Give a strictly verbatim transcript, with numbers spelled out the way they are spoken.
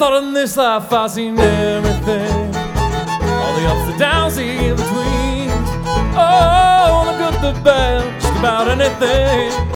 thought in this life I've seen everything, all the ups, the downs, the in-betweens. Oh, the good, the bad, just about anything.